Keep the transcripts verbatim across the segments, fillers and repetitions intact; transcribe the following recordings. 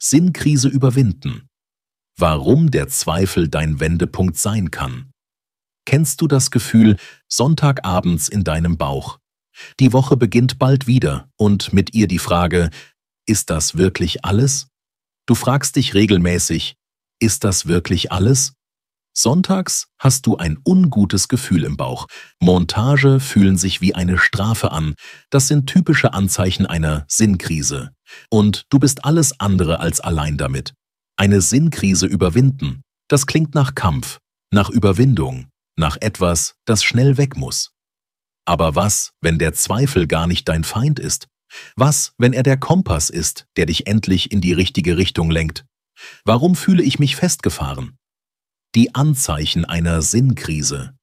Sinnkrise überwinden. Warum der Zweifel dein Wendepunkt sein kann. Kennst du das Gefühl Sonntagabends in deinem Bauch? Die Woche beginnt bald wieder und mit ihr die Frage, ist das wirklich alles? Du fragst dich regelmäßig, ist das wirklich alles? Sonntags hast du ein ungutes Gefühl im Bauch. Montage fühlen sich wie eine Strafe an. Das sind typische Anzeichen einer Sinnkrise. Und du bist alles andere als allein damit. Eine Sinnkrise überwinden, das klingt nach Kampf, nach Überwindung, nach etwas, das schnell weg muss. Aber was, wenn der Zweifel gar nicht dein Feind ist? Was, wenn er der Kompass ist, der dich endlich in die richtige Richtung lenkt? Warum fühle ich mich festgefahren? Die Anzeichen einer Sinnkrise.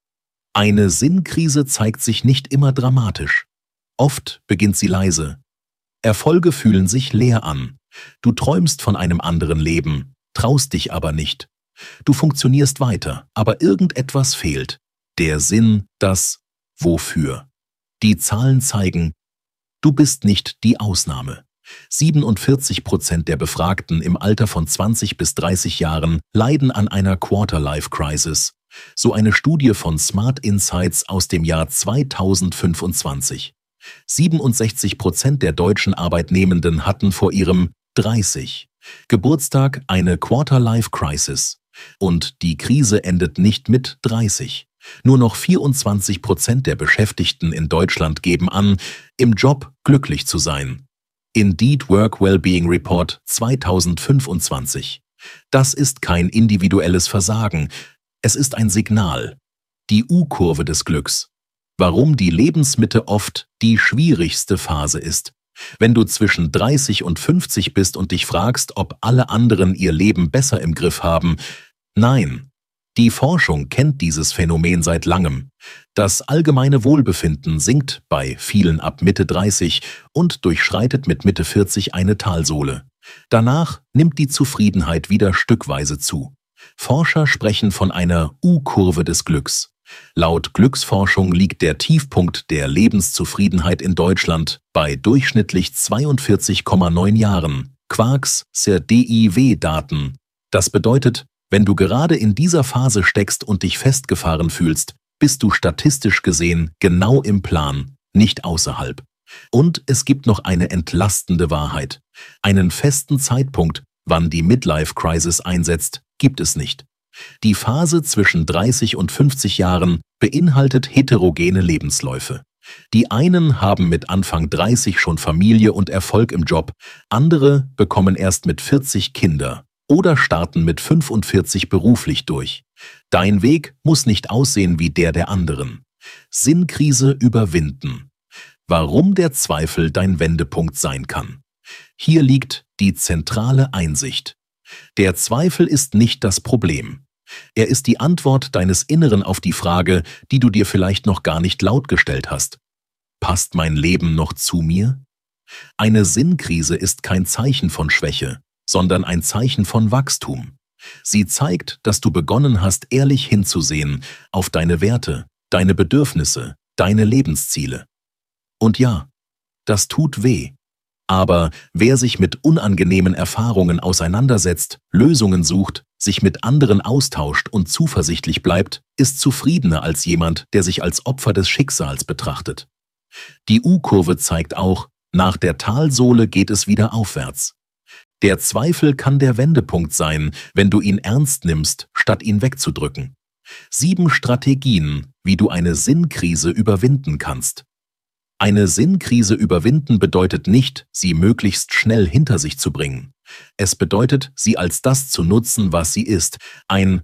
Eine Sinnkrise zeigt sich nicht immer dramatisch. Oft beginnt sie leise. Erfolge fühlen sich leer an. Du träumst von einem anderen Leben, traust dich aber nicht. Du funktionierst weiter, aber irgendetwas fehlt. Der Sinn, das Wofür. Die Zahlen zeigen, du bist nicht die Ausnahme. siebenundvierzig Prozent der Befragten im Alter von zwanzig bis dreißig Jahren leiden an einer Quarter-Life-Crisis. So eine Studie von Smart Insights aus dem Jahr zweitausendfünfundzwanzig. siebenundsechzig Prozent der deutschen Arbeitnehmenden hatten vor ihrem dreißig Geburtstag eine Quarter-Life-Crisis. Und die Krise endet nicht mit dreißig. Nur noch vierundzwanzig Prozent der Beschäftigten in Deutschland geben an, im Job glücklich zu sein. Indeed Work Wellbeing Report zweitausendfünfundzwanzig. Das ist kein individuelles Versagen, es ist ein Signal. Die U-Kurve des Glücks. Warum die Lebensmitte oft die schwierigste Phase ist. Wenn du zwischen dreißig und fünfzig bist und dich fragst, ob alle anderen ihr Leben besser im Griff haben. Nein. Die Forschung kennt dieses Phänomen seit langem. Das allgemeine Wohlbefinden sinkt bei vielen ab Mitte dreißig und durchschreitet mit Mitte vierzig eine Talsohle. Danach nimmt die Zufriedenheit wieder stückweise zu. Forscher sprechen von einer U-Kurve des Glücks. Laut Glücksforschung liegt der Tiefpunkt der Lebenszufriedenheit in Deutschland bei durchschnittlich zweiundvierzig Komma neun Jahren. Quarks S D I W-Daten. Das bedeutet, wenn du gerade in dieser Phase steckst und dich festgefahren fühlst, bist du statistisch gesehen genau im Plan, nicht außerhalb. Und es gibt noch eine entlastende Wahrheit. Einen festen Zeitpunkt, wann die Midlife-Crisis einsetzt, gibt es nicht. Die Phase zwischen dreißig und fünfzig Jahren beinhaltet heterogene Lebensläufe. Die einen haben mit Anfang dreißig schon Familie und Erfolg im Job, andere bekommen erst mit vierzig Kinder. Oder starten mit fünfundvierzig beruflich durch. Dein Weg muss nicht aussehen wie der der anderen. Sinnkrise überwinden. Warum der Zweifel dein Wendepunkt sein kann. Hier liegt die zentrale Einsicht. Der Zweifel ist nicht das Problem. Er ist die Antwort deines Inneren auf die Frage, die du dir vielleicht noch gar nicht laut gestellt hast. Passt mein Leben noch zu mir? Eine Sinnkrise ist kein Zeichen von Schwäche, sondern ein Zeichen von Wachstum. Sie zeigt, dass du begonnen hast, ehrlich hinzusehen auf deine Werte, deine Bedürfnisse, deine Lebensziele. Und ja, das tut weh. Aber wer sich mit unangenehmen Erfahrungen auseinandersetzt, Lösungen sucht, sich mit anderen austauscht und zuversichtlich bleibt, ist zufriedener als jemand, der sich als Opfer des Schicksals betrachtet. Die U-Kurve zeigt auch, nach der Talsohle geht es wieder aufwärts. Der Zweifel kann der Wendepunkt sein, wenn du ihn ernst nimmst, statt ihn wegzudrücken. Sieben Strategien, wie du eine Sinnkrise überwinden kannst. Eine Sinnkrise überwinden bedeutet nicht, sie möglichst schnell hinter sich zu bringen. Es bedeutet, sie als das zu nutzen, was sie ist, ein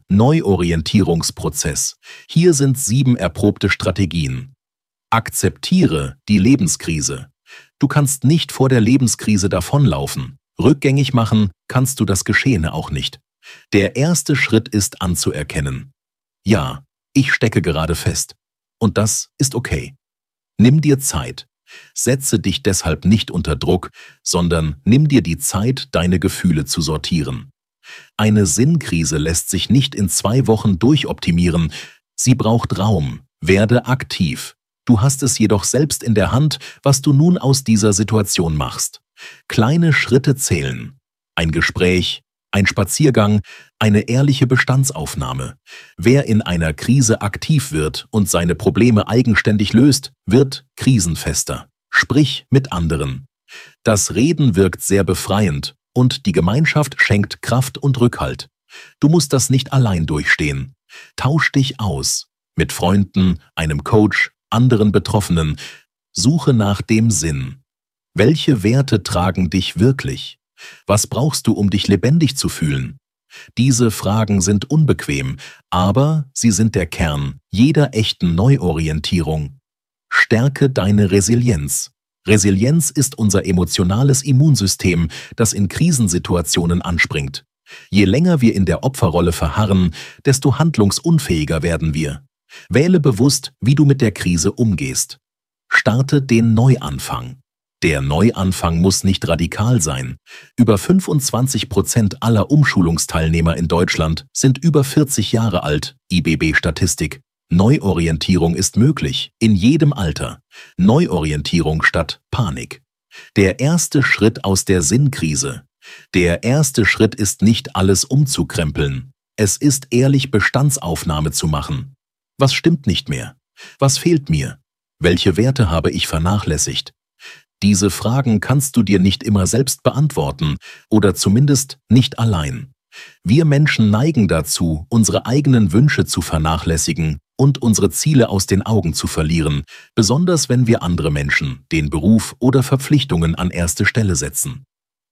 Neuorientierungsprozess. Hier sind sieben erprobte Strategien. Akzeptiere die Lebenskrise. Du kannst nicht vor der Lebenskrise davonlaufen. Rückgängig machen kannst du das Geschehene auch nicht. Der erste Schritt ist anzuerkennen. Ja, ich stecke gerade fest. Und das ist okay. Nimm dir Zeit. Setze dich deshalb nicht unter Druck, sondern nimm dir die Zeit, deine Gefühle zu sortieren. Eine Sinnkrise lässt sich nicht in zwei Wochen durchoptimieren. Sie braucht Raum. Werde aktiv. Du hast es jedoch selbst in der Hand, was du nun aus dieser Situation machst. Kleine Schritte zählen. Ein Gespräch, ein Spaziergang, eine ehrliche Bestandsaufnahme. Wer in einer Krise aktiv wird und seine Probleme eigenständig löst, wird krisenfester. Sprich mit anderen. Das Reden wirkt sehr befreiend und die Gemeinschaft schenkt Kraft und Rückhalt. Du musst das nicht allein durchstehen. Tausch dich aus. Mit Freunden, einem Coach, anderen Betroffenen. Suche nach dem Sinn. Welche Werte tragen dich wirklich? Was brauchst du, um dich lebendig zu fühlen? Diese Fragen sind unbequem, aber sie sind der Kern jeder echten Neuorientierung. Stärke deine Resilienz. Resilienz ist unser emotionales Immunsystem, das in Krisensituationen anspringt. Je länger wir in der Opferrolle verharren, desto handlungsunfähiger werden wir. Wähle bewusst, wie du mit der Krise umgehst. Starte den Neuanfang. Der Neuanfang muss nicht radikal sein. Über fünfundzwanzig Prozent aller Umschulungsteilnehmer in Deutschland sind über vierzig Jahre alt, I B B-Statistik. Neuorientierung ist möglich, in jedem Alter. Neuorientierung statt Panik. Der erste Schritt aus der Sinnkrise. Der erste Schritt ist nicht alles umzukrempeln. Es ist ehrlich Bestandsaufnahme zu machen. Was stimmt nicht mehr? Was fehlt mir? Welche Werte habe ich vernachlässigt? Diese Fragen kannst du dir nicht immer selbst beantworten oder zumindest nicht allein. Wir Menschen neigen dazu, unsere eigenen Wünsche zu vernachlässigen und unsere Ziele aus den Augen zu verlieren, besonders wenn wir andere Menschen, den Beruf oder Verpflichtungen an erste Stelle setzen.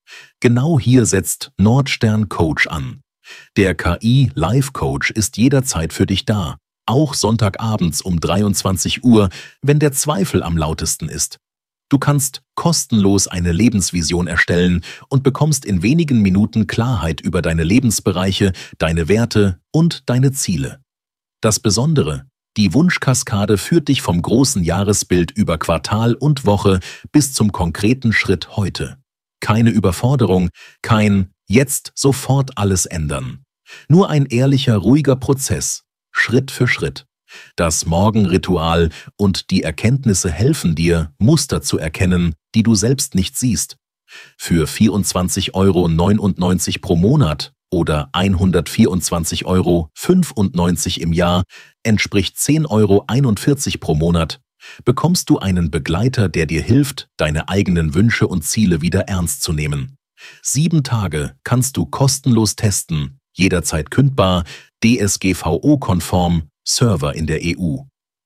Genau hier setzt Nordstern Coach an. Der K I-Life-Coach ist jederzeit für dich da, auch Sonntagabends um dreiundzwanzig Uhr, wenn der Zweifel am lautesten ist. Du kannst kostenlos eine Lebensvision erstellen und bekommst in wenigen Minuten Klarheit über deine Lebensbereiche, deine Werte und deine Ziele. Das Besondere: Die Wunschkaskade führt dich vom großen Jahresbild über Quartal und Woche bis zum konkreten Schritt heute. Keine Überforderung, kein jetzt sofort alles ändern. Nur ein ehrlicher, ruhiger Prozess, Schritt für Schritt. Das Morgenritual und die Erkenntnisse helfen dir, Muster zu erkennen, die du selbst nicht siehst. Für vierundzwanzig Euro neunundneunzig pro Monat oder hundertvierundzwanzig Euro fünfundneunzig im Jahr, entspricht zehn Euro einundvierzig pro Monat, bekommst du einen Begleiter, der dir hilft, deine eigenen Wünsche und Ziele wieder ernst zu nehmen. Sieben Tage kannst du kostenlos testen, jederzeit kündbar, D S G V O-konform, Server in der E U.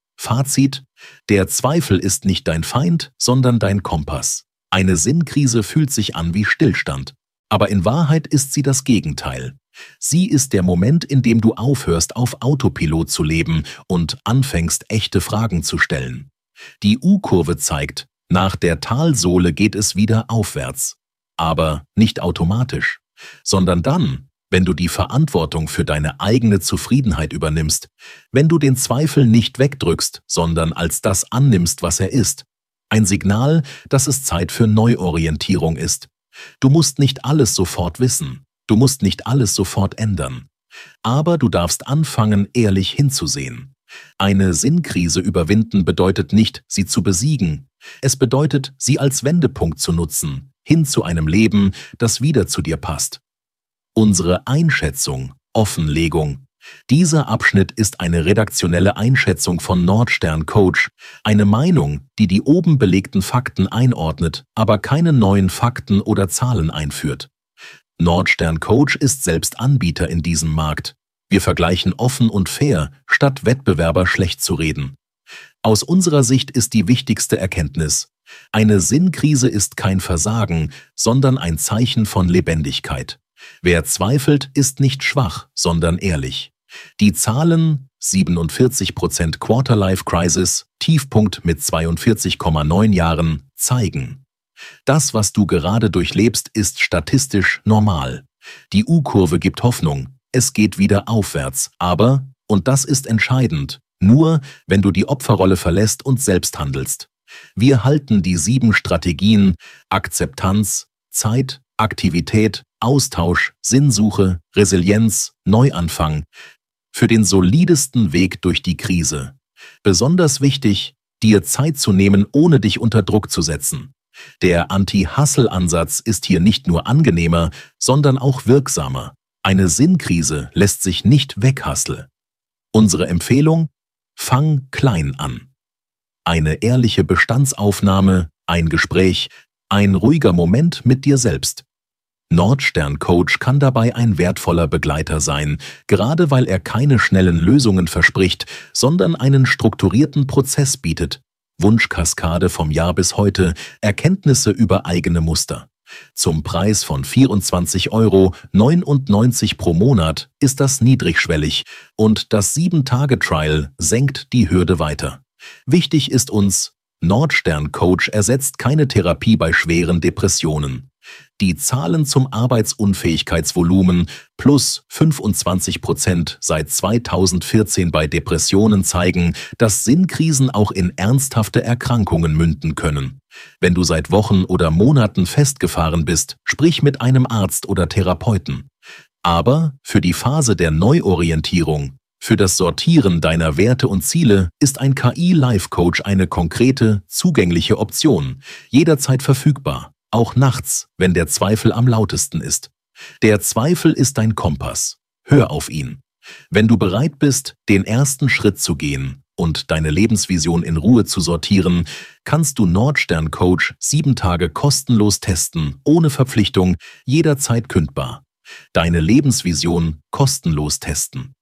Fazit: Der Zweifel ist nicht dein Feind, sondern dein Kompass. Eine Sinnkrise fühlt sich an wie Stillstand, aber in Wahrheit ist sie das Gegenteil. Sie ist der Moment, in dem du aufhörst, auf Autopilot zu leben und anfängst, echte Fragen zu stellen. Die U-Kurve zeigt, nach der Talsohle geht es wieder aufwärts. Aber nicht automatisch, sondern dann, wenn du die Verantwortung für deine eigene Zufriedenheit übernimmst, wenn du den Zweifel nicht wegdrückst, sondern als das annimmst, was er ist. Ein Signal, dass es Zeit für Neuorientierung ist. Du musst nicht alles sofort wissen, du musst nicht alles sofort ändern. Aber du darfst anfangen, ehrlich hinzusehen. Eine Sinnkrise überwinden bedeutet nicht, sie zu besiegen. Es bedeutet, sie als Wendepunkt zu nutzen, hin zu einem Leben, das wieder zu dir passt. Unsere Einschätzung, Offenlegung. Dieser Abschnitt ist eine redaktionelle Einschätzung von Nordstern Coach, eine Meinung, die die oben belegten Fakten einordnet, aber keine neuen Fakten oder Zahlen einführt. Nordstern Coach ist selbst Anbieter in diesem Markt. Wir vergleichen offen und fair, statt Wettbewerber schlecht zu reden. Aus unserer Sicht ist die wichtigste Erkenntnis: Eine Sinnkrise ist kein Versagen, sondern ein Zeichen von Lebendigkeit. Wer zweifelt, ist nicht schwach, sondern ehrlich. Die Zahlen: siebenundvierzig Prozent Quarter-Life-Crisis, Tiefpunkt mit zweiundvierzig Komma neun Jahren, zeigen: Das, was du gerade durchlebst, ist statistisch normal. Die U-Kurve gibt Hoffnung, es geht wieder aufwärts, aber, und das ist entscheidend, nur, wenn du die Opferrolle verlässt und selbst handelst. Wir halten die sieben Strategien: Akzeptanz, Zeit, Aktivität, Austausch, Sinnsuche, Resilienz, Neuanfang für den solidesten Weg durch die Krise. Besonders wichtig, dir Zeit zu nehmen, ohne dich unter Druck zu setzen. Der Anti-Hustle-Ansatz ist hier nicht nur angenehmer, sondern auch wirksamer. Eine Sinnkrise lässt sich nicht weghustle. Unsere Empfehlung: Fang klein an. Eine ehrliche Bestandsaufnahme, ein Gespräch, ein ruhiger Moment mit dir selbst. Nordstern Coach kann dabei ein wertvoller Begleiter sein, gerade weil er keine schnellen Lösungen verspricht, sondern einen strukturierten Prozess bietet. Wunschkaskade vom Jahr bis heute, Erkenntnisse über eigene Muster. Zum Preis von vierundzwanzig Euro neunundneunzig pro Monat ist das niedrigschwellig und das sieben Tage Trial senkt die Hürde weiter. Wichtig ist uns: Nordstern Coach ersetzt keine Therapie bei schweren Depressionen. Die Zahlen zum Arbeitsunfähigkeitsvolumen plus fünfundzwanzig Prozent seit zweitausendvierzehn bei Depressionen zeigen, dass Sinnkrisen auch in ernsthafte Erkrankungen münden können. Wenn du seit Wochen oder Monaten festgefahren bist, sprich mit einem Arzt oder Therapeuten. Aber für die Phase der Neuorientierung, für das Sortieren deiner Werte und Ziele ist ein K I-Life-Coach eine konkrete, zugängliche Option, jederzeit verfügbar. Auch nachts, wenn der Zweifel am lautesten ist. Der Zweifel ist dein Kompass. Hör auf ihn. Wenn du bereit bist, den ersten Schritt zu gehen und deine Lebensvision in Ruhe zu sortieren, kannst du Nordstern Coach sieben Tage kostenlos testen, ohne Verpflichtung, jederzeit kündbar. Deine Lebensvision kostenlos testen.